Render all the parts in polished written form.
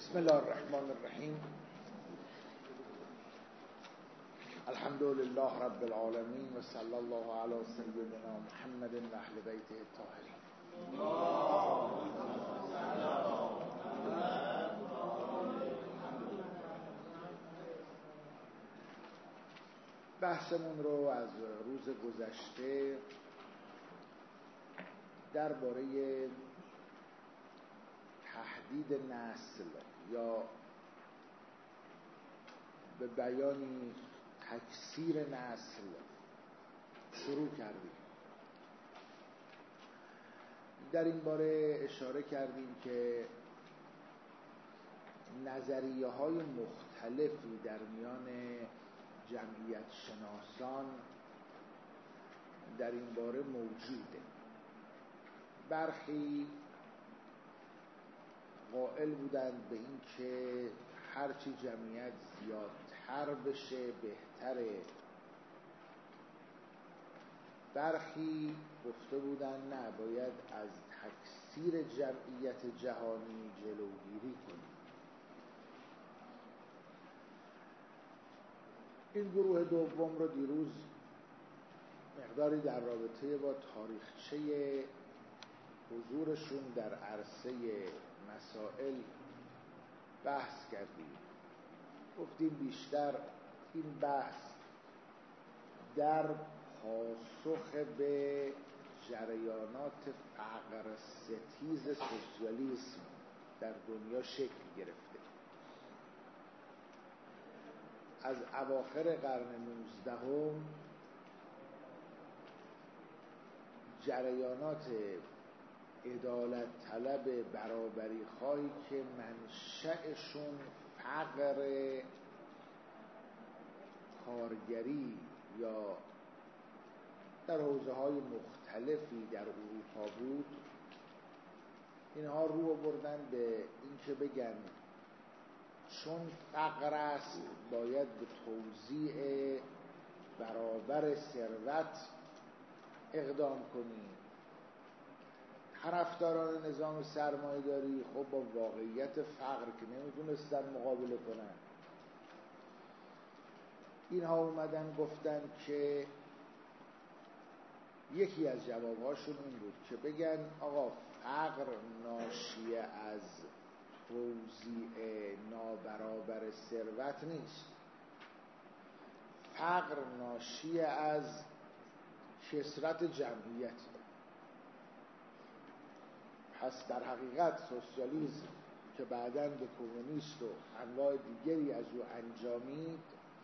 بسم الله الرحمن الرحیم. الحمد لله رب العالمین و صلی الله علی سیدنا محمد و اهل بیته الطاهرین. بحثمون رو از روز گذشته درباره تهدید نسل یا به بیانی تکثیر نسل شروع کردیم. در این باره اشاره کردیم که نظریه های مختلفی در میان جمعیت شناسان در این باره موجوده. برخی قائل بودند به این که هرچی جمعیت زیادتر بشه بهتره. برخی گفته بودند نه، باید از تکثیر جمعیت جهانی جلوگیری کنیم. این گروه دوم رو دیروز مقداری در رابطه با تاریخچه حضورشون در عرصه مسائل بحث کردیم. گفتیم بیشتر این بحث در پاسخ به جریانات فقر ستیز سوسیالیسم در دنیا شکل گرفته. از اواخر قرن 19 جریانات عدالت طلب برابری خواهی که منشأشون فقر کارگری یا در حوزه‌های مختلفی در اروپا بود، اینها رو آوردن به اینکه بگن چون فقر است باید به توزیع برابر ثروت اقدام کنیم. طرفداران نظام سرمایه‌داری خب با واقعیت فقر که نمیتونستن مقابله کنن، اینها اومدن گفتن که یکی از جوابهاشون این بود که بگن آقا فقر ناشی از توزیع نابرابر ثروت نیست، فقر ناشی از کثرت جمعیت. پس در حقیقت سوسیالیسم که بعداً به کمونیست و انواع دیگری از او انجامید،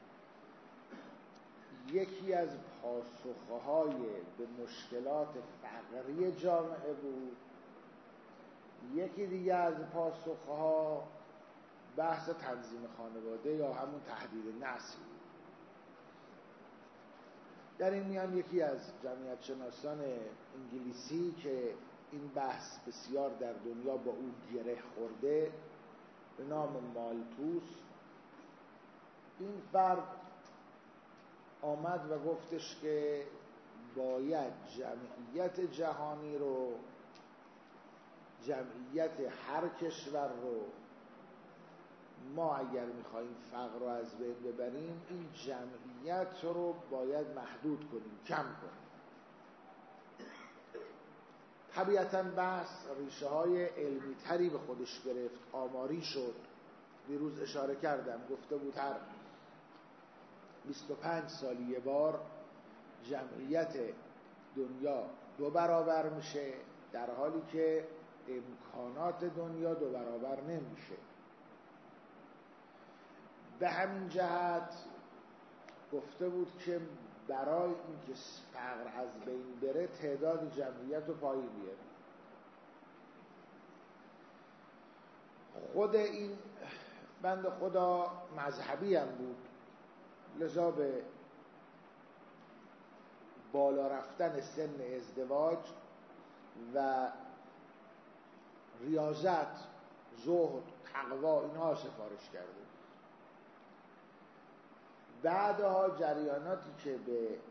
یکی از پاسخهای به مشکلات فقری جامعه بود. یکی دیگه از پاسخها بحث تنظیم خانواده یا همون تهدید نسل. در این میان یکی از جمعیت شناسان انگلیسی که این بحث بسیار در دنیا با او گره خورده به نام مالتوس، این فرد آمد و گفتش که باید جمعیت جهانی رو، جمعیت هر کشور رو، ما اگر میخواییم فقر رو از بین ببریم این جمعیت رو باید محدود کنیم، کم کنیم. طبیعتاً بحث ریشه های علمی تری به خودش گرفت، آماری شد. دیروز اشاره کردم، گفته بود هر 25 سال یه بار جمعیت دنیا 2 برابر میشه، در حالی که امکانات دنیا 2 برابر نمیشه. به همین جهت گفته بود که برای اینکه فقر از بین بره تعداد جمعیت رو پایین بیاره. خود این بنده خدا مذهبی هم بود، لذا به بالا رفتن سن ازدواج و ریاضت، زهد، تقوا اینها سفارش کرده. بعدها جریاناتی که به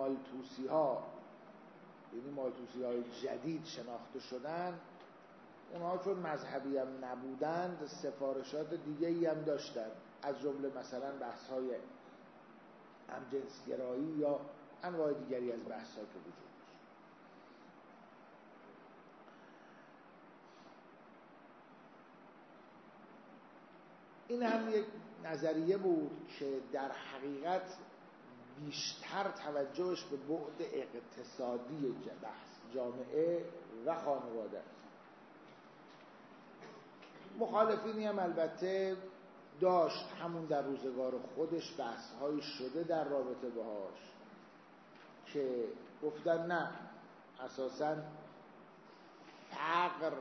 نومالتوسی ها، یعنی مالتوسی های جدید شناخته شدن، اونها چون مذهبی هم نبودند سفارشات دیگه ای هم داشتن، از جمله مثلا بحث های همجنسگرایی یا انواع دیگری از بحث ها که وجود داشت. این هم یک نظریه بود که در حقیقت بیشتر توجهش به بعد اقتصادی بحث جامعه و خانواده است. مخالفینی هم البته داشت، همون در روزگار خودش بحث‌هایی شده در رابطه باهاش که گفتن نه، اساساً فقر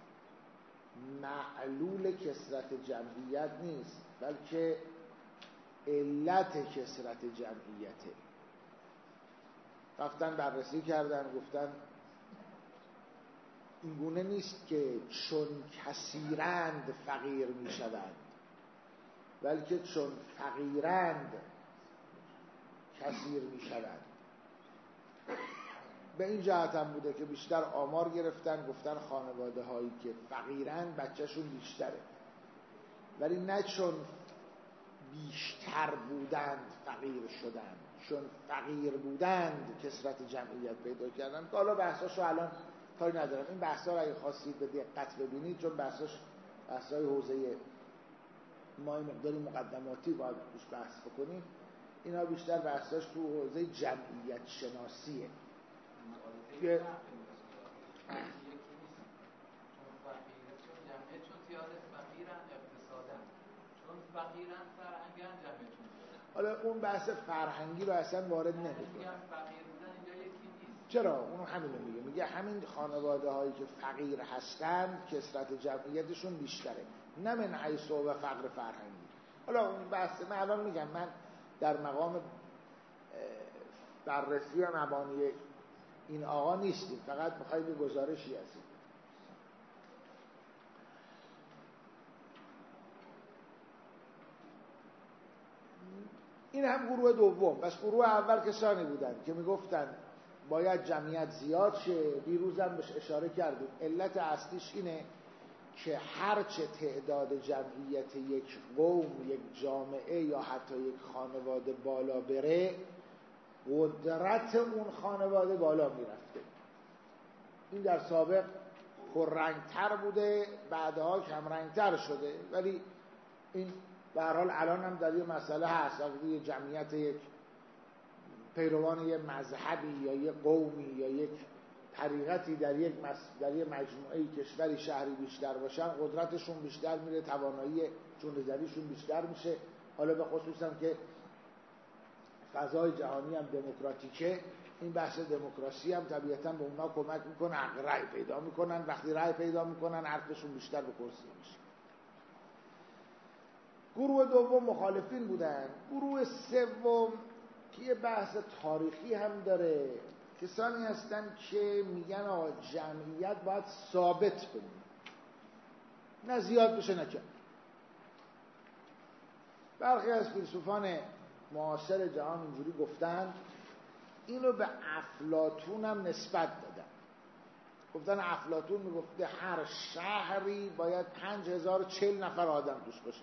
معلول کثرت جمعیت نیست بلکه علت کثرت جمعیته. رفتن بررسی کردن، گفتن اینگونه نیست که چون کثیرند فقیر می شوند، بلکه چون فقیرند کثیر می شوند. به این جهت هم بوده که بیشتر آمار گرفتن، گفتن خانواده هایی که فقیرند بچهشون بیشتره، ولی نه چون بیشتر بودند فقیر شدند، چون فقیر بودند کثرت جمعیت پیدا کردند. حالا بحثاشو الان کاری ندارم، این بحثا رو اگه خواستید به دقت ببینید، چون بحثای حوزه ما مقداری مقدماتی باید روش بحث بکنیم، اینا بیشتر بحثاش تو حوزه جمعیت شناسیه که چون زیاد فقیرن اقتصادن، چون فقیرن فرهنگن جمعیتون زیاده. حالا اون بحث فرهنگی رو اصلا وارد نمی‌کنه. فقیر بودن اینجا یکی نیست. چرا؟ اونو همینو میگه همین خانواده هایی که فقیر هستند کثرت جمعیتشون بیشتره، نه من حیث و فقر فرهنگی. حالا اون بحث من الان میگم، من در مقام بررسی و مبانی این آقا نیستیم، فقط میخوایم به گزارشی هستیم. این هم گروه دوم. پس گروه اول کسانی بودن که میگفتن باید جمعیت زیاد شه. دیروز هم بهش اشاره کردیم، علت اصلیش اینه که هرچه تعداد جمعیت یک قوم، یک جامعه یا حتی یک خانواده بالا بره، قدرت اون خانواده بالا میرفته. این در سابق پررنگتر بوده، بعدها کمرنگتر شده، ولی این به هر حال الان هم در یه مسئله هست. وقتی جمعیت یک پیروان یک مذهبی یا یک قومی یا یک طریقتی در یک مجموعه کشوری شهری بیشتر باشن، قدرتشون بیشتر میره، توانایی جونه‌زدیشون بیشتر میشه. حالا به خصوص هم که فضای جهانی هم دموکراتیکه، این بحث دموکراسی هم طبیعتاً به اونا کمک میکنه، حق رأی پیدا میکنن. وقتی رأی پیدا میکنن حرفشون بیشتر به کرسی میشه. گروه دوم مخالفین بودن. گروه سوم که یه بحث تاریخی هم داره، کسانی هستن که میگن آقا جمعیت باید ثابت بمونه، نه زیاد بشه نه کم. برخی از فیلسوفان معاصر جهان اینجوری گفتن. اینو به افلاطون هم نسبت دادن. گفتن افلاطون میگفته هر شهری باید 5040 نفر آدم توش باشه.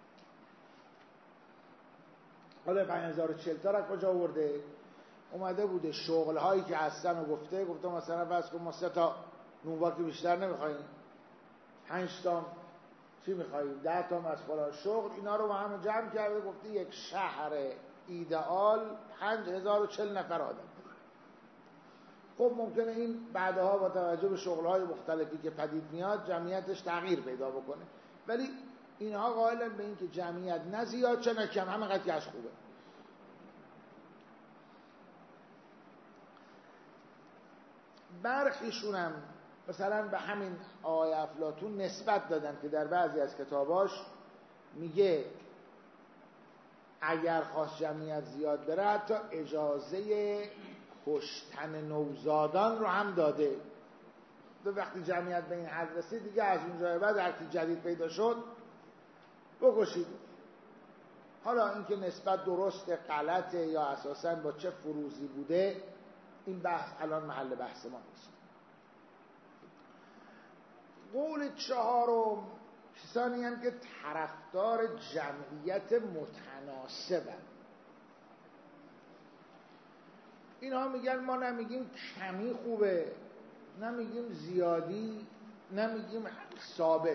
حالا 5040 تا را کجا آورده؟ اومده بوده شغل‌هایی که هستن و گفته مثلا فرض کن ما 3 تا نونواکی بیشتر نمیخواییم، 5 تا چی میخواییم، 10 تا از فلان شغل، اینا رو با هم جمع کرده گفته یک شهر ایدئال 5040 نفر آدم. خب ممکنه این بعدها با توجه به شغل‌های مختلفی که پدید میاد جمعیتش تغییر پیدا بکنه، ولی اینها قائلن به این که جمعیت نه زیاد چه نه کم، همینقدر که از خوبه. برخیشون هم مثلا به همین آقای افلاطون نسبت دادن که در بعضی از کتاباش میگه اگر خواست جمعیت زیاد بره حتی اجازه کشتن نوزادان رو هم داده. وقتی جمعیت به این حد رسید دیگه از اونجای بعد هر کی جدید پیدا شد بکشید. حالا اینکه نسبت درست غلطه یا اساساً با چه فروزی بوده، این بحث الان محل بحث ما نیست. قول چهارم کسانی هم که طرفدار جمعیت متناسبن. اینها میگن ما نمیگیم کمی خوبه، نمیگیم زیادی، نمیگیم ثابت.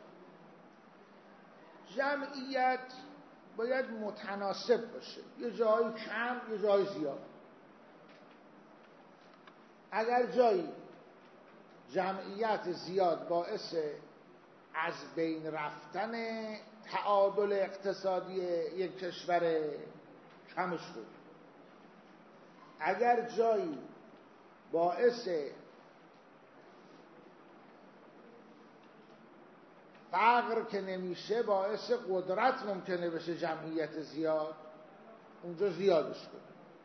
جمعیت باید متناسب باشه، یه جایی کم یه جایی زیاد. اگر جایی جمعیت زیاد باعث از بین رفتن تعادل اقتصادی یک کشور، کمش بود. اگر جایی باعث فقر که نمیشه باعث قدرت ممکنه بشه جمعیت زیاد، اونجا زیادش کن.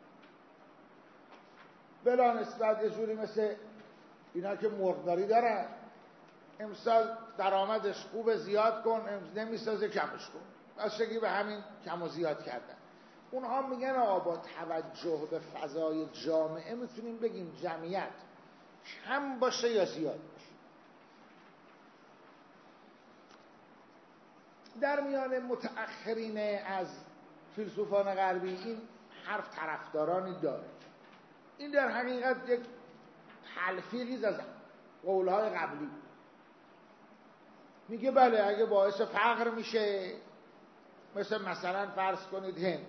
بلا نسبت یه جوری مثل اینا که مرغداری دارن، امسال درآمدش خوب زیاد کن، نمیسازه کمش کن، بستگی به همین کم و زیاد کردن. اونها میگن آقا با توجه به فضای جامعه میتونیم بگیم جمعیت کم باشه یا زیاد باشه. در میان متأخرین از فیلسوفان غربی این حرف طرفدارانی داره. این در حقیقت یک تلفیقی از قولهای قبلی. میگه بله اگه باعث فقر میشه، مثلا فرض کنید هند،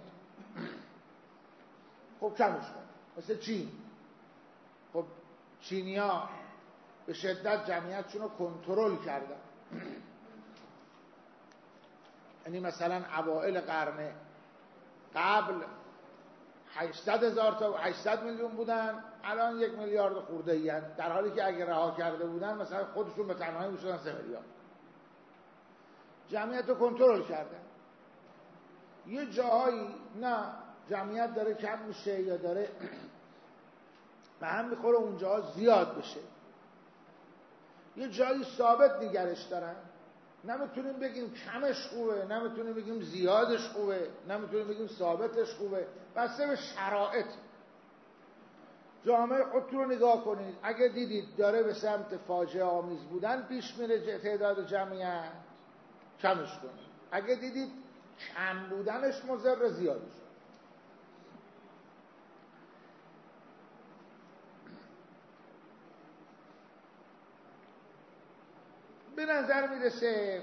خب کمش کن. مثل چین، خب چینیا به شدت جمعیتشون رو کنترل کردن. یعنی مثلا اوائل قرن قبل 800,000 تا 800 میلیون بودن، الان 1 میلیارد خورده ای هستند، در حالی که اگه رها کرده بودن مثلا خودشون به تنهایی میشدن 3 میلیارد. جمعیت رو کنترل کردن. یه جاهایی نه جمعیت داره کم میشه یا داره به هم میخوره، اونجا زیاد بشه. یه جایی ثابت نگرش دارن، نمیتونیم بگیم کمش خوبه، نمیتونیم بگیم زیادش خوبه، نمیتونیم بگیم ثابتش خوبه، بسته به شرایط. جامعه خودتون رو نگاه کنید، اگه دیدید داره به سمت فاجعه آمیز بودن پیش میره تعداد جمعیت، کمش کنید. اگه دیدید کم بودنش مضر، زیادش. به نظر میرسه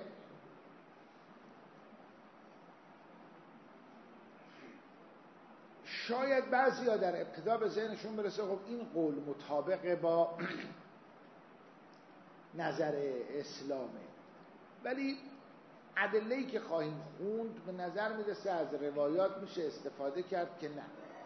شاید بعضیا در ابتدا به ذهنشون برسه خب این قول مطابق با نظر اسلامه، ولی ادله‌ای که خواهیم خوند به نظر میرسه از روایات میشه استفاده کرد که نه،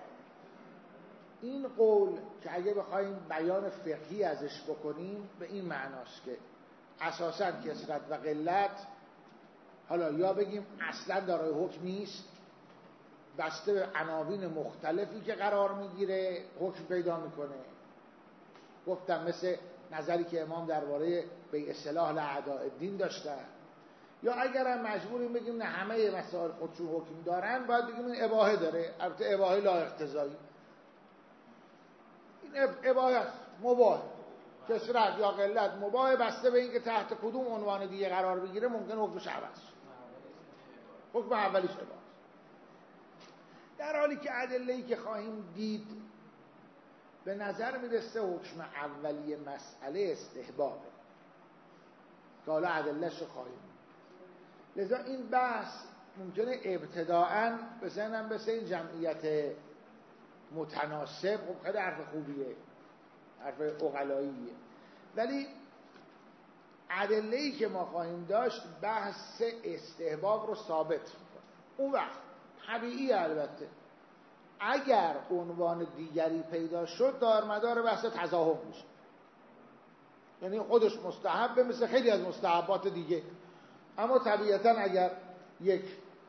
این قول که اگه بخوایم بیان فقهی ازش بکنیم به این معناست که اساساً کثرت و قلت، حالا یا بگیم اصلا دارای حکم نیست، بسته به عناوین مختلفی که قرار میگیره حکم پیدا میکنه. گفتم مثل نظری که امام درباره به اصلاح اعداء الدین داشتن. یا اگرم مجبوریم بگیم نه همه مسائل خودشون حکم دارن، باید بگیم این اباحه داره، البته اباحه لا اقتضایی. این اباحه است، مباح، کثرت یا قلت مباح، بسته به اینکه تحت کدوم عنوان دیگه قرار بگیره ممکن حکمش عوض شه. حکم اولیش اباحه. در حالی که ادله‌ای که خواهیم دید به نظر میرسه حکم اولیه مسئله استحبابه که حالا ادله‌شو خواهیم. لذا این بحث ممکنه ابتداءً به ذهنم برسه این جمعیت متناسب، خب خیلی حرف خوبیه، حرف عقلاییه، ولی ادله‌ای که ما خواهیم داشت بحث استحباب رو ثابت میکنه. اون وقت طبیعی البته اگر عنوان دیگری پیدا شد دارمدار بحث تضاهم میشه، یعنی خودش مستحبه مثل خیلی از مستحبات دیگه، اما طبیعتا اگر یک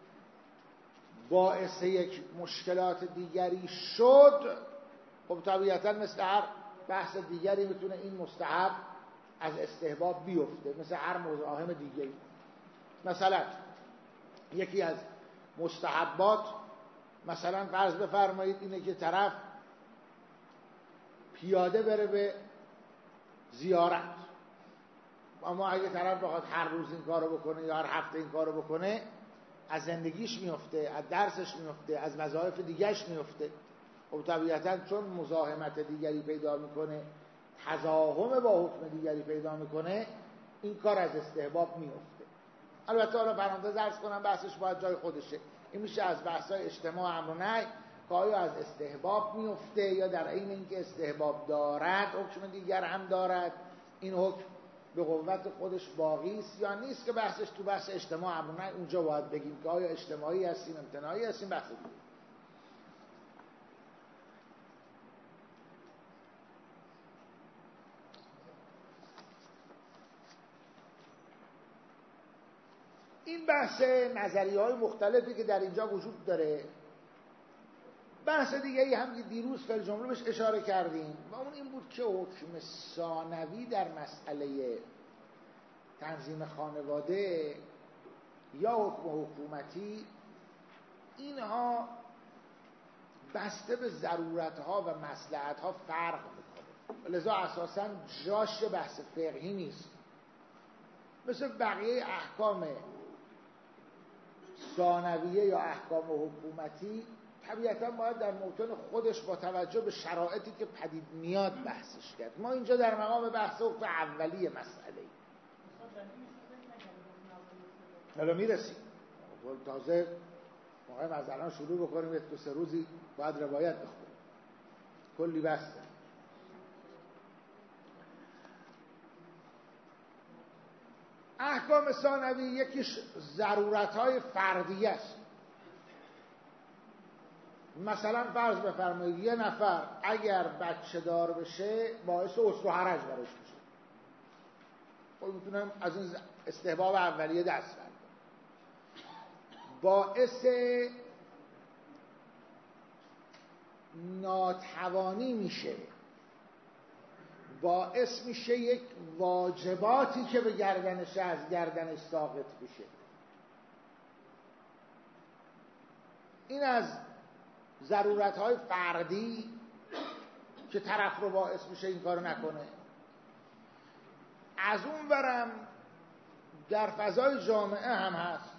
باعث یک مشکلات دیگری شد، خب طبیعتا مثل هر بحث دیگری میتونه این مستحب از استحباب بیفته، مثل هر مزاحم دیگری. مثلا یکی از مستحبات، مثلا فرض بفرمایید اینه که طرف پیاده بره به زیارت، اما اگه طرف بخواد هر روز این کارو بکنه یا هر هفته این کارو بکنه، از زندگیش میفته، از درسش میفته، از وظایف دیگهش میفته. و طبیعتاً چون مزاحمت دیگری پیدا میکنه، تزاحم با حکم دیگری پیدا میکنه، این کار از استحباب میفته. البته حالا پرانتز عرض کنم، بحثش باید جای خودشه. این میشه از بحث‌های اجتماع امر و نهی که آیا از استحباب میفته یا در عین اینکه استحباب دارد حکم دیگر هم دارد، این حکم به قوت خودش باقی است یا نیست، که بحثش تو بحث اجتماع امر و نهی. اونجا باید بگیم که آیا اجتماعی هستیم امتناعی هستیم، بحث دیگه. این بحث نظریه‌های مختلفی که در اینجا وجود داره. بحث دیگری هم که دیروز فی الجمله بهش اشاره کردیم و اون این بود که حکم ثانوی در مسئله تنظیم خانواده یا حکم حکومتی، اینها بسته به ضرورتها و مصلحتها فرق میکنه، لذا اساساً جاش بحث فقهی نیست. مثل بقیه احکام ثانویه یا احکام حکومتی طبیعتاً باید در موطن خودش با توجه به شرایطی که پدید میاد بحثش کرد. ما اینجا در مقام بحث حکم اولیه مسئله حالا میرسیم، تازه ما از الان شروع بکنیم، یک دو سه روزی باید روایت بخونیم، کلی بحثه. احکام ثانوی یکیش ضرورت‌های فردیه است. مثلا فرض بفرمایید یه نفر اگر بچه دار بشه باعث اسر و حرج براش میشه، خب میتونم از این استحباب اولیه دست بردارم. باعث ناتوانی میشه، باعث میشه یک واجباتی که به گردنش از گردنش ساقط بشه. این از ضرورت‌های فردی که طرف رو باعث میشه این کارو نکنه. از اون ورم در فضای جامعه هم هست.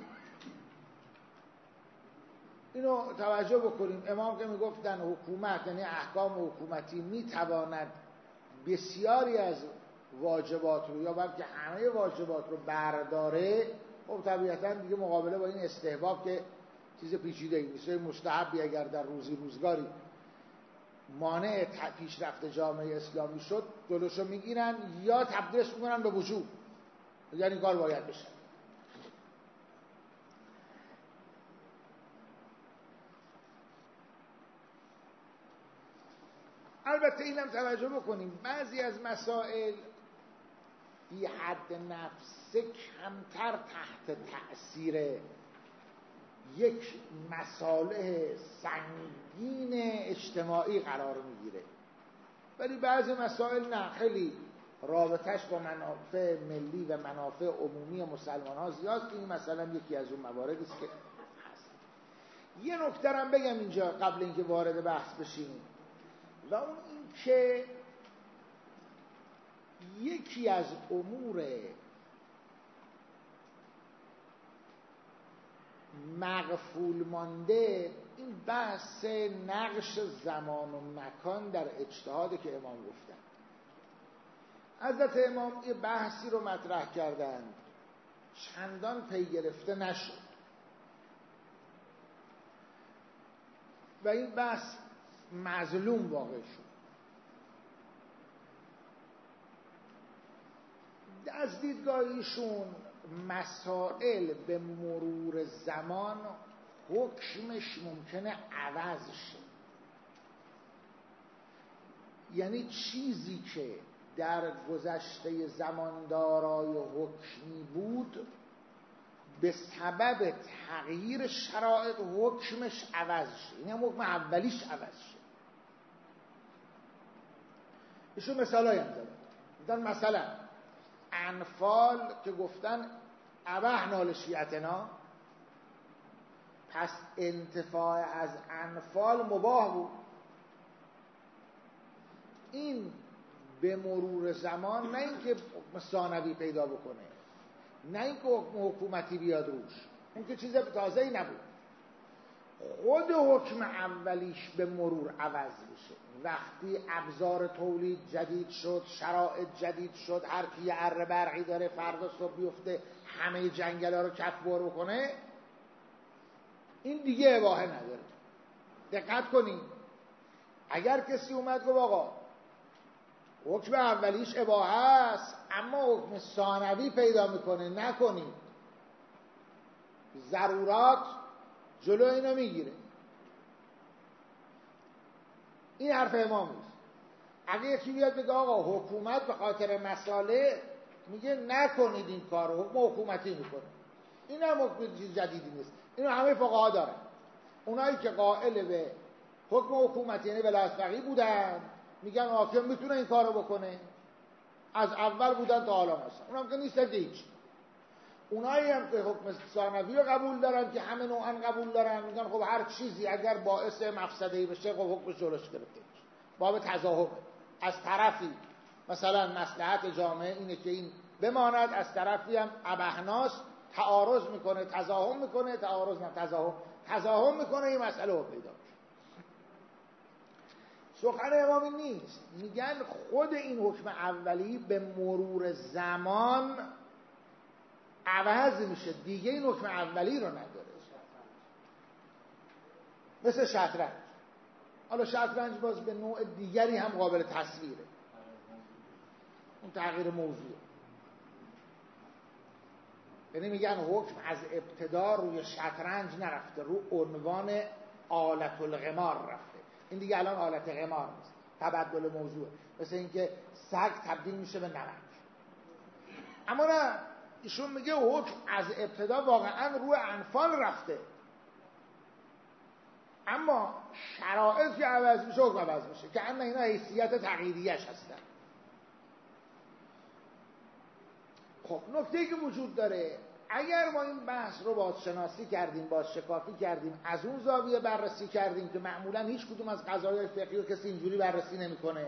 اینو توجه بکنیم. امام که میگفتن حکومت یعنی احکام حکومتی میتواند بسیاری از واجبات رو یا بلکه همه واجبات رو برداره، خب طبیعتاً دیگه مقابله با این استحباب که چیز پیچیده‌ای نیست. مستحبی اگر در روزگاری مانع پیشرفت جامعه اسلامی شد، جلوشو میگیرن یا تبدیلش میکنن به وجوب، یعنی کار باید بشه. البته اینم توجه بکنیم بعضی از مسائل بی حد نفسه کمتر تحت تأثیر یک مصالح سنگین اجتماعی قرار میگیره، ولی بعضی مسائل نه، خیلی رابطش با منافع ملی و منافع عمومی مسلمان ها زیاد. این مثلا یکی از اون مواردی است که هست. یه نکته هم بگم اینجا قبل اینکه وارد بحث بشیم، و اون این که یکی از امور مغفول مانده این بحث نقش زمان و مکان در اجتهادی که امام گفتن. حضرت امام یه بحثی رو مطرح کردن، چندان پی گرفته نشد و این بحث مظلوم واقع شد. از دیدگاه ایشون مسائل به مرور زمان حکمش ممکنه عوض شه، یعنی چیزی که در گذشته زمان دارای حکمی بود به سبب تغییر شرایط حکمش عوض شه، یعنی حکم اولیش عوض شه. ایشون مثالایی هم زدن. مثلا انفال که گفتن ابحنا لشیعتنا، پس انتفاع از انفال مباح بود. این به مرور زمان، نه اینکه حکم ثانوی پیدا بکنه، نه اینکه حکم حکومتی بیاد روش، اون که چیز تازه‌ای نبود، خود حکم اولیش به مرور عوض میشه. وقتی ابزار تولید جدید شد، شرایط جدید شد، هر کی یه اره برقی داره فردا صبح بیفته همه جنگلا رو کف بر بکنه، این دیگه اباحه نداره. دقت کنید، اگر کسی اومد گفت آقا حکم اولیش اباحه است اما حکم ثانوی پیدا میکنه، نکنید، ضرورات جلو اینو میگیره، این حرف امام نیست. اگه یکی بیاد بگه آقا حکومت به خاطر مساله میگه نکنید این کارو، حکم حکومتی میکنه، این هم حکم چیز جدیدی نیست، اینو همه فقها دارن. اونایی که قائل به حکم حکومتی یعنی ولایت فقیه بودن میگن حاکم میتونه این کارو بکنه، از اول بودن تا حالا مثلا، اونم که نیست که هیچ. اونایی هم که حکم ثانوی رو قبول دارن که همه نوعا قبول دارن، میگن خب هر چیزی اگر باعث مفسده‌ای بشه خب حکمش جلوش گرفته میشه، باب تظاهر. از طرفی مثلا مصلحت جامعه اینه که این بماند، از طرفی هم ابهناس تعارض میکنه، تزاحم میکنه، تزاحم میکنه، این مسئله رو پیدا میشه. سخن امام این نیست، میگن خود این حکم اولی به مرور زمان عوض میشه، دیگه این حکم اولی رو نداره. مثل شطرنج. حالا شطرنج باز به نوع دیگری هم قابل تصویره، اون تغییر موضوع. یعنی میگن حکم از ابتدا روی شطرنج نرفته، رو عنوان آلت القمار رفته. این دیگه الان آلت قمار نیست، تبدل موضوع، مثل اینکه سگ تبدیل میشه به نمک. اما نه، ایشون میگه حکم از ابتدا واقعا روی انفال رفته، اما شرایط که عوض میشه حکم عوض میشه، که اما اینا حیثیت تغییریش هستن. خب نکته‌ای که وجود داره، اگر ما این بحث رو بازشناسی کردیم، بازشکافی کردیم، از اون زاویه بررسی کردیم که معمولا هیچ کدوم از قضایای فقهی رو کسی اینجوری بررسی نمیکنه،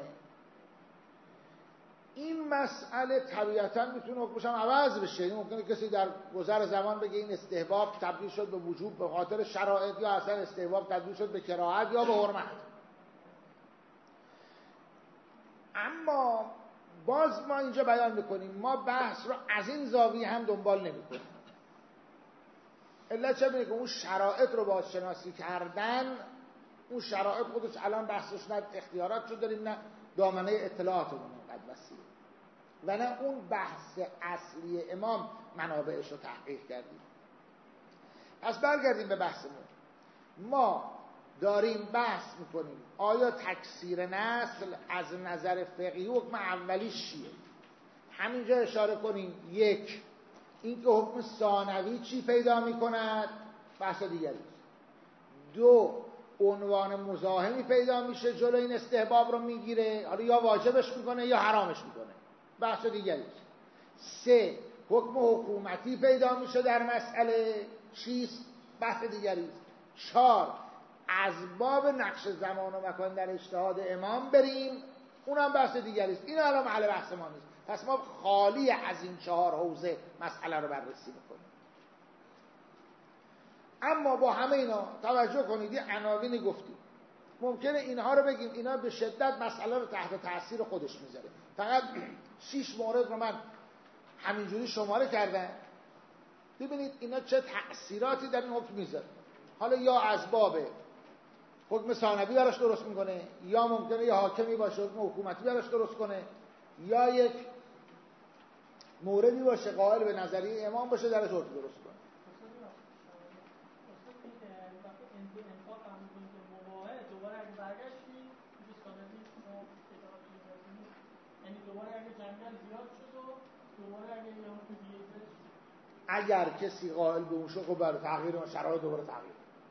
این مسئله طبیعتاً میتونه حکمش هم عوض بشه. این ممکنه کسی در گذر زمان بگه این استحباب تبدیل شد به وجوب به خاطر شرایط، یا اصلا استحباب تبدیل شد به کراهت یا به حرمت. اما باز ما اینجا بیان میکنیم ما بحث رو از این زاویه هم دنبال نمیکنیم. علت چه میگه که اون شرایط رو بازشناسی کردن، اون شرایط خودش الان بحثش نه اختیارات رو داریم نه دامنه اطلاعاتمون اینقدر وسیعه، و نه اون بحث اصلی امام منابعش رو تحقیق کردیم. پس برگردیم به بحثمون. ما داریم بحث میکنیم آیا تکثیر نسل از نظر فقهی حکم اولیش چیه. همینجا اشاره کنیم، یک، اینکه حکم ثانوی چی پیدا میکند، بحث دیگری است. دو، عنوان مزاحمی پیدا میشه جلو این استحباب رو میگیره، حالا یا واجبش میکنه یا حرامش میکنه، بحث دیگری است. سه، حکم حکومتی پیدا میشه در مسئله چیست، بحث دیگری است. چهار، از باب نقش زمان و مکان در اجتهاد امام بریم، اونم بحث دیگری است. این الان محل بحث ما نیست. پس ما خالی از این چهار حوزه مسئله رو بررسی میکنیم. اما با همه اینا توجه کنید، یه عناوینی گفتیم، ممکنه اینها رو بگیم اینا به شدت مسئله رو تحت تاثیر خودش میذاره. فقط 6 مورد رو من همینجوری شماره کردم، ببینید اینا چه تأثیراتی در این حکم میذاره. حالا یا از باب حکم ثانوی براش درست میکنه، یا ممکنه یه حاکمی باشه حکم حکومتی براش درست کنه، یا یک موردی باشه قائل به نظریه امام باشه درش حکم درست کنه. اگر کسی قائل به اون شد خب برای تغییر شرایط دوباره تغییر.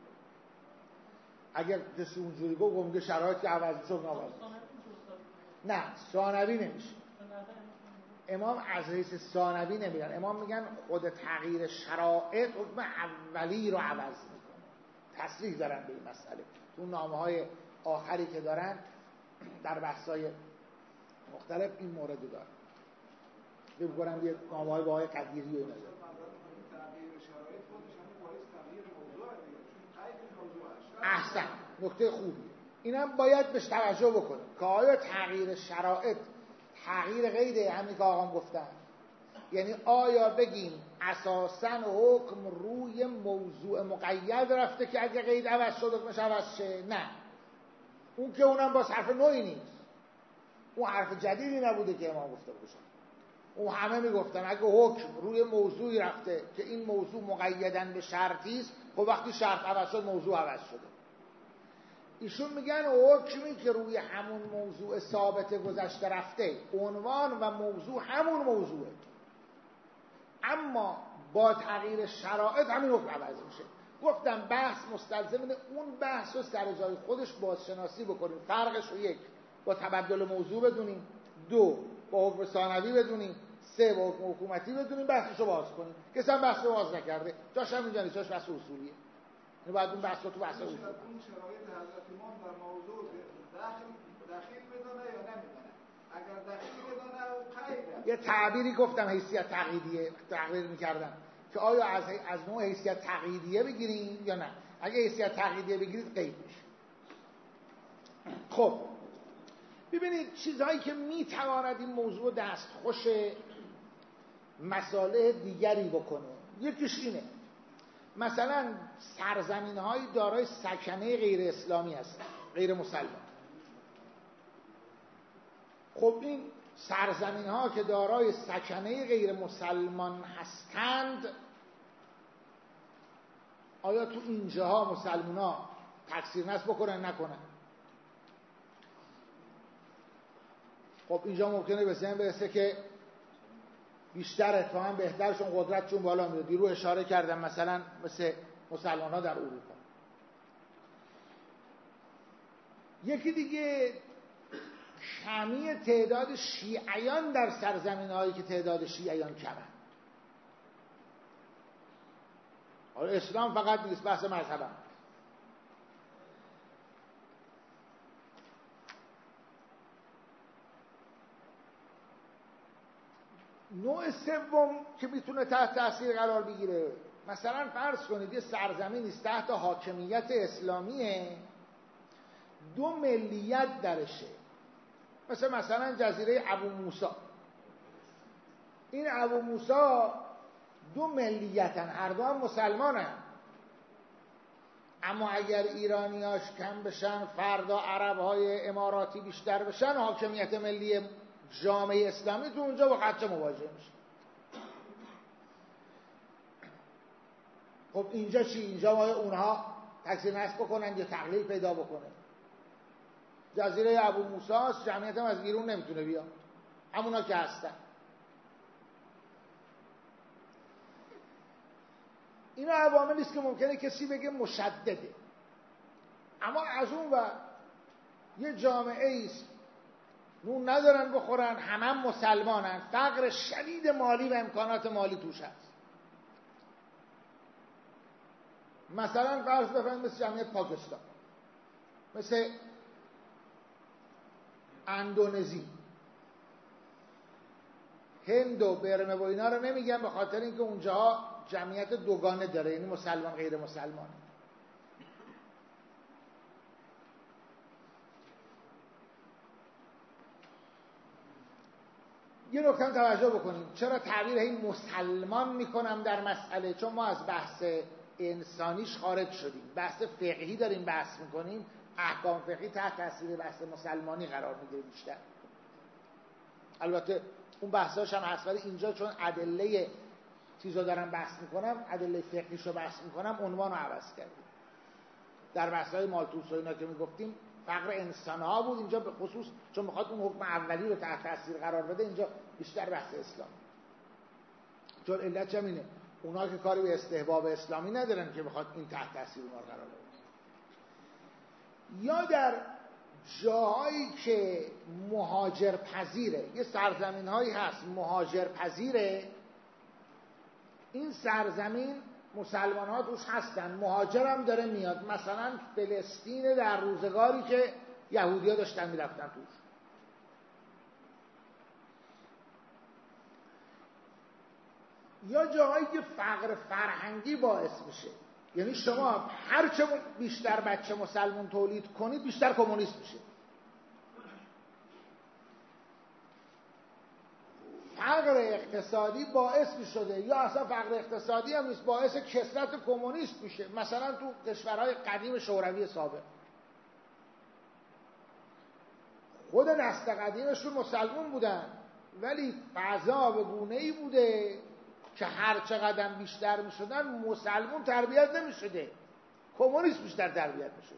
اگر کسی اونجوری گفت میگه شرایط که عوض شد ناقص. نه ثانوی نمیشه. امام از حیث ثانوی نمیگن، امام میگن خود تغییر شرایط حکم اولی رو عوض میکنه. تصریح دارن به این مسئله تو نامه‌های آخری که دارن در بحث‌های مختلف این مورد داره. فکر کنم یه نامه‌های با آقای قدیری و نظر احسن، نکته خوبی. اینم باید بهش توجه بکنیم که آیا تغییر شرایط تغییر غیر همین که آقام گفتن، یعنی آیا بگیم اساساً حکم روی موضوع مقید رفته که اگه قید عوض شد حکمش عوض شه؟ نه، اون که اونم باز حرف نوعی نیست، اون حرف جدیدی نبوده که امام گفته باشن. اون همه میگفتن اگه حکم روی موضوعی رفته که این موضوع مقیدن به شرطی است، خب وقتی شرط عوض شد موضوع عوض شده. ایشون میگن حکمی که روی همون موضوع ثابت گذشته رفته، عنوان و موضوع همون موضوعه، اما با تغییر شرایط همین حکم عوض میشه. گفتم بحث مستلزم اینه اون بحث رو سر جای خودش بازشناسی بکنیم، فرقش رو یک با تبدل موضوع بدونیم، دو با حکم ثانوی بدونیم، سه با حکم حکومتی بدونیم، بحثش رو باز کنیم. کسی هم بحث رو باز نکرده، جاش هم اینجا نیست، جاش بحث اصولیه. یعنی باید اون بحث رو تو بحث اصولی اون شرایط حضرت امام در موضوع داخل بدونه یا نمیدونه. اگر داخل بدونه او قیده. یه تعبیری گفتم حیثیت تقییدیه تقریر می‌کردم که آیا از نوع حیثیت تقییدیه بگیریم یا نه. اگه حیثیت تقییدیه بگیرید قید میشه. خب ببینید چیزهایی که میتواند این موضوع دستخوش مسائل دیگری بکنه، یکیش اینه مثلا سرزمین‌های دارای سکنه غیر اسلامی هستن، غیر مسلمان. خب این سرزمین‌ها که دارای سکنه غیر مسلمان هستند، آیا تو اینجاها مسلمان‌ها تکثیر نسب بکنن نکنن؟ خب اینجا ممکنه به ذهن برسه که بیشتر اتفاقا بهترشون قدرتشون بالا میره. دیرو اشاره کردم مثلا مثل مسلمان ها در اروپا. یکی دیگه کمی تعداد شیعیان در سرزمین هایی که تعداد شیعیان کمه. اسلام فقط نیست، بحث مذهب هم. نوع سوم که میتونه تحت تاثیر قرار بگیره، مثلا فرض کنید یه سرزمینی است تحت حاکمیت اسلامیه، دو ملیت درشه، مثلا جزیره ابو موسی. این ابو موسی دو ملیتن، هر دو هم مسلمانن، اما اگر ایرانیاش کم بشن، فردا عربهای اماراتی بیشتر بشن، حاکمیت ملی جامعه اسلامی تو اونجا با خدشه مواجه میشه. خب اینجا چی؟ اینجا باید اونها تکثیر نسب بکنن یا تقلیل پیدا بکنه. جزیره ابو موسی است، جمعیت هم از بیرون نمیتونه بیاد، همونا که هستن. اینا عواملی است که ممکنه کسی بگه مشدده، اما از اون و یه جامعه است نون ندارن بخورن، همه مسلمانن، فقر شدید مالی و امکانات مالی توش هست. مثلا فرض بفرمایید مثل جمعیت پاکستان، مثل اندونزی، هند و برمه و اینا رو نمیگم به خاطر اینکه اونجاها جمعیت دوگانه داره، یعنی مسلمان غیر مسلمان. یه نکته توجه بکنیم، چرا تعبیر این مسلمان میکنم در مسئله؟ چون ما از بحث انسانیش خارج شدیم، بحث فقهی داریم بحث میکنیم، احکام فقهی تحت تاثیر بحث مسلمانی قرار میگیره بیشتر. البته اون بحثاش هم هست، ولی اینجا چون ادله چیزا دارم بحث میکنم، ادله فقهیشو بحث میکنم، عنوانو عوض کردیم. در بحث‌های مالتوس و اینا که میگفتیم فقر انسان‌ها بود، اینجا به خصوص چون میخواد اون حکم اولی رو تحت تاثیر قرار بده، اینجا بیشتر بحث اسلام. چون علت هم اینه، اونا که کاری به استحباب اسلامی ندارن که بخواد این تحت تاثیر اونها قرار بده. یا در جاهایی که مهاجر پذیره، یه سرزمین‌هایی هست مهاجر پذیره، این سرزمین مسلمان ها توش هستن، مهاجر هم داره میاد. مثلا فلسطین در روزگاری که یهودی ها داشتن میرفتن توش، یا جاهایی که فقر فرهنگی باعث میشه. یعنی شما هرچه بیشتر بچه مسلمان تولید کنید بیشتر کمونیست میشه. فقر اقتصادی باعث میشده، یا اصلا فقر اقتصادی هم نیست، باعث کثرت کمونیست میشه. مثلا تو کشورهای قدیم شوروی سابق خود نسل قدیمشون مسلمان بودن، ولی فضا به گونه‌ای بوده که هر چقدر بیشتر میشدن مسلمان تربیت نمیشده، کمونیست بیشتر تربیت میشده.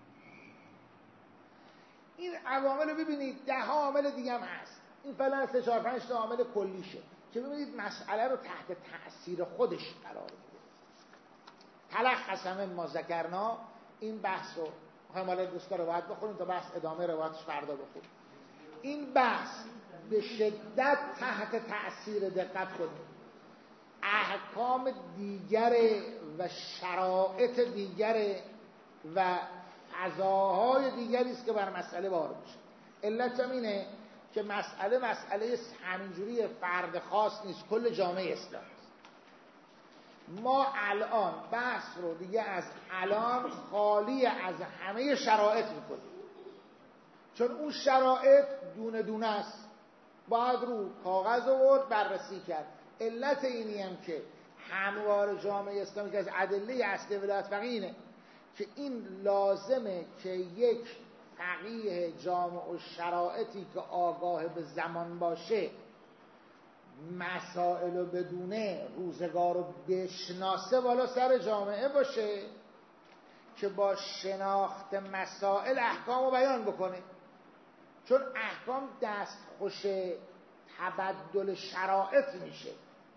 این عوامل رو ببینید، 10 عامل دیگه هم هست. این فعلا 3 4 5 تا عامل کلیشه که ببینید مسئله رو تحت تأثیر خودش قرار میده. تلخص ما ذکرنا، این بحث رو میخوایم حالا دوستا روایت بخونیم تا بحث ادامه روایتش فردا بخونیم. این بحث به شدت تحت تأثیر، دقت کنید، احکام دیگر و شرایط دیگر و فضاهای دیگری است که بر مسئله وارد میشه. علت هم اینه که مسئله همینجوری فرد خاص نیست، کل جامعه اسلام است. ما الان بحث رو دیگه از الان خالی از همه شرایط میکنیم، چون اون شرایط دونه دونه است، باید رو کاغذ آورد بررسی کرد. علت اینی هم که هموار جامعه اسلامی که از ادله اصلی ولایت فقیه اینه که این لازمه که یک فقیه جامع و شرایطی که آگاه به زمان باشه، مسائل و بدونه، روزگار رو بشناسه بالا سر جامعه باشه که با شناخت مسائل احکام رو بیان بکنه. چون احکام دستخوش تبدل شرایط میشه.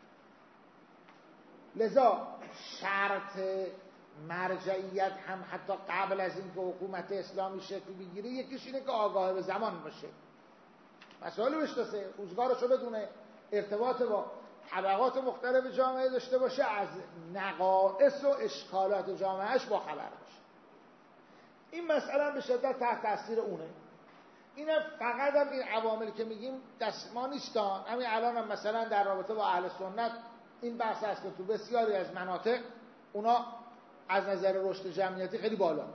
لذا شرط مرجعیت هم حتی قبل از این که حکومت اسلامی شکل بگیره یکیش اینه که آگاه به زمان باشه، مسائل بشناسه، روزگارشو بدونه، ارتباط با طبقات مختلف جامعه داشته باشه، از نقائص و اشکالات جامعهش با خبر باشه. این مسئله به شدت تحت تاثیر اونه. اینم فقط هم این عواملی که میگیم دست ما نیستان. همین الان هم مثلا در رابطه با اهل سنت این بحث هست که تو بسیاری از مناطق اونا از نظر رشد جمعیتی خیلی بالا،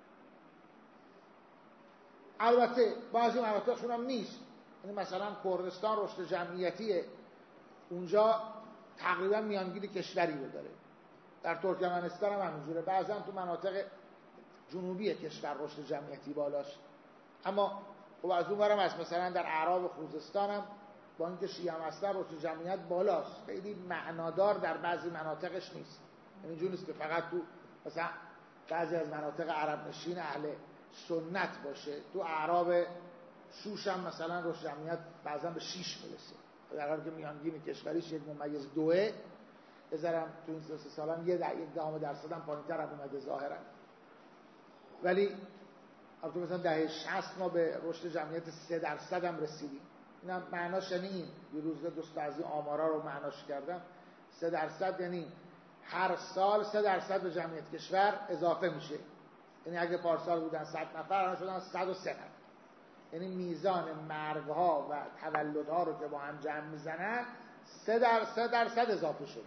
البته بعضی مناطقشون هم نیست. یعنی مثلا کردستان رشد جمعیتی اونجا تقریبا میانگین کشوری رو داره، در ترکمنستان هم همینجوره، بعضا تو مناطق جنوبی کشور رشد جمعیتی بالاست. اما خب از اون برم از مثلا در اعراب خوزستان هم با اینکه شیعه هم هستن رشد جمعیت بالاست، خیلی معنادار در بعضی مناطقش نیست. یعنی اینجوری نیست که فقط تو مثلا بعضی از مناطق عرب نشین اهل سنت باشه، تو اعراب شوش هم مثلا رشد جمعیت بعضا به 6 میرسه، در حالی که میانگین کشوریش 1.2، بذارم تو این 3 سال هم 0.1% هم پایین‌تر هم اومده ظاهرا. ولی البته مثلا دهه 60 ما به رشد جمعیت 3% هم رسیدیم. اینم معناش یعنی این، یه روز دوست از این آمارا رو معناش کردم، 3% یعنی هر سال 3% به جمعیت کشور اضافه میشه. یعنی اگه پارسال بودن 100 نفر الان شدن 103 نفر. یعنی میزان مرگ‌ها و تولدها رو که با هم جمع میزنن 3% اضافه شده.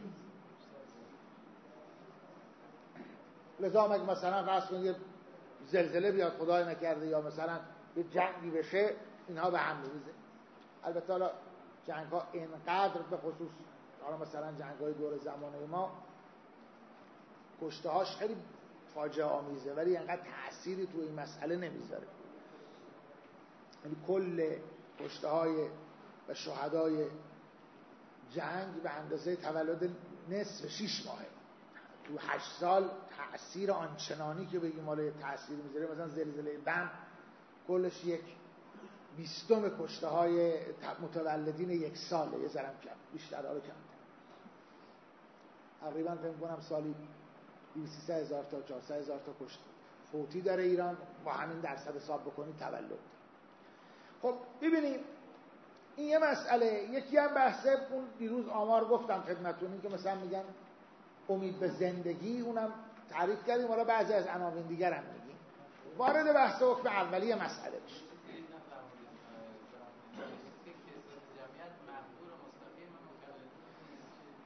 لذا اگه مثلا فرض کنید یه زلزله بیاد خدای نکرده یا مثلا یه جنگی بشه، اینها به هم میریزه. البته حالا جنگ‌ها اینقدر به خصوص حالا مثلا جنگ‌های دور زمانه ما کشته‌هاش خیلی فاجعه آمیزه، ولی اینقدر تأثیری تو این مسئله نمیذاره. یعنی کل کشته‌های و شهدای جنگ به اندازه تولد نصف 6 ماهه. تو 8 سال تأثیر آنچنانی که بگیم حالا تأثیر میذاره، مثلا زلزله بم کلش 1/20 کشته‌های متولدین 1 ساله، یه ذره کم، بیشتر حالا کم. تقریبا فکر کنم سالی 200,000 تا 400,000 تا کشته فوتی داره ایران، با همین درصد حساب بکنید تولد. خب ببینیم این یه مسئله. یکی هم بحثه اون دیروز آمار گفتم خدمتتون، این که مثلا میگن امید به زندگی، اونم تعریف کردیم، حالا بعضی از عناوین دیگر هم میگیم. وارد بحث حکم اولیه مسئله بشیم.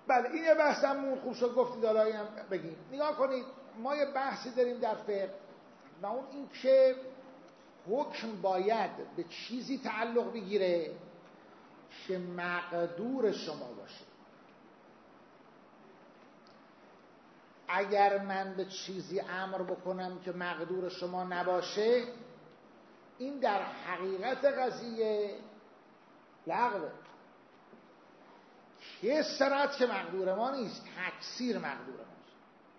بله این یه بحثمون خوب شد گفتید دارایی هم بگیم. نگاه کنید ما یه بحثی داریم در فقه و اون این که حکم باید به چیزی تعلق بگیره که مقدور شما باشه. اگر من به چیزی امر بکنم که مقدور شما نباشه، این در حقیقت قضیه لغوه. کسرت که مقدور ما نیست، تکثیر مقدور ماست.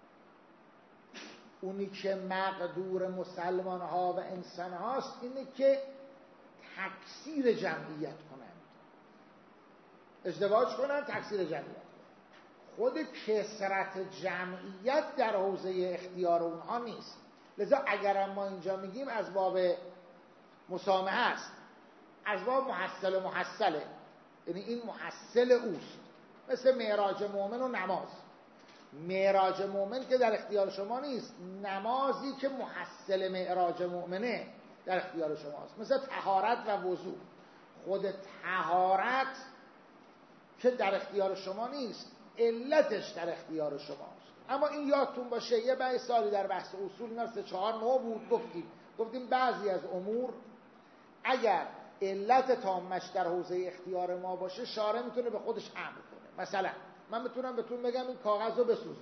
اونی که مقدور مسلمان ها و انسان هاست اینه که تکثیر جمعیت کنند، ازدواج کنند، تکثیر جمعیت. خود کثرت جمعیت در حوزه اختیار اونها نیست. لذا اگرم ما اینجا میگیم از باب مسامحه است، از باب محصل و محصله، یعنی این محصل اوست، مثل معراج مؤمن و نماز. معراج مؤمن که در اختیار شما نیست، نمازی که محصل معراج مؤمنه در اختیار شماست. مثل طهارت و وضو، خود طهارت که در اختیار شما نیست، علتش در اختیار شماست. اما این یادتون باشه یه بحث سالی در بحث اصول اینا 3-4 نوع بود، گفتیم بعضی از امور اگر علت تامش در حوزه اختیار ما باشه، شارع میتونه به خودش امر کنه. مثلا من میتونم بهتون بگم این کاغذ رو بسوزون.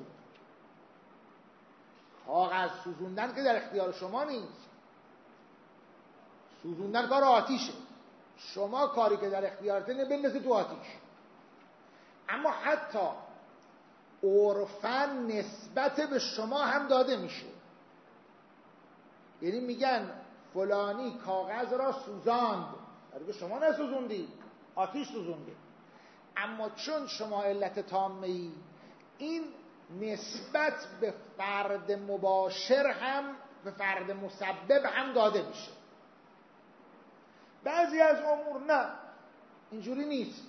کاغذ سوزوندن که در اختیار شما نیست، سوزوندن کار آتیشه. شما کاری که در اختیارته اینه بندازید تو آتیش. اما حتی عرفاً نسبت به شما هم داده میشه، یعنی میگن فلانی کاغذ را سوزاند، درگه شما نسوزوندی، آتیش سوزونده. اما چون شما علت تامه ای، این نسبت به فرد مباشر هم به فرد مسبب هم داده میشه. بعضی از امور نه، اینجوری نیست.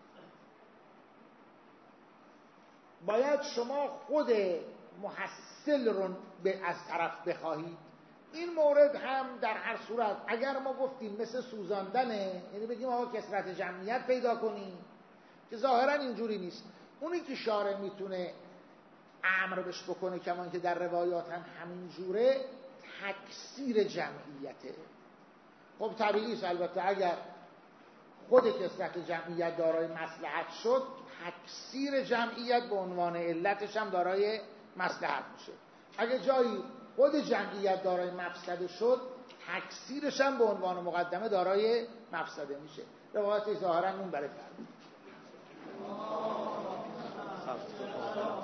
باید شما خود محصل رو از طرف بخواهید. این مورد هم در هر صورت اگر ما گفتیم مثل سوزاندنه، یعنی بگیم آقا کثرت جمعیت پیدا کنیم، که ظاهرا اینجوری نیست. اونی که شارع میتونه امر بش بکنه کمان که در روایات هم همین جوره، تکثیر جمعیته. خب طبیعی است البته اگر خود کثرت جمعیت دارای مصلحت شد، تکثیر جمعیت به عنوان علتش هم دارای مصلحت میشه. اگه جایی خود جمعیت دارای مفسده شد، تکثیرش هم به عنوان مقدمه دارای مفسده میشه. روایت ظاهرا اون برای فرد